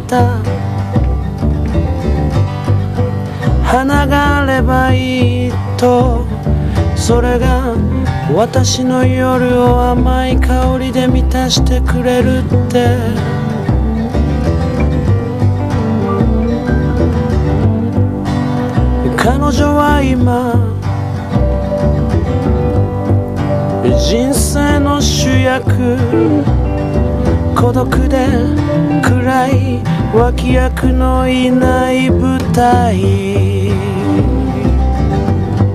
た花があればいいと、それが私の夜を甘い香りで満たしてくれるって。彼女は今人生の主役、孤独で暗い脇役のいない舞台。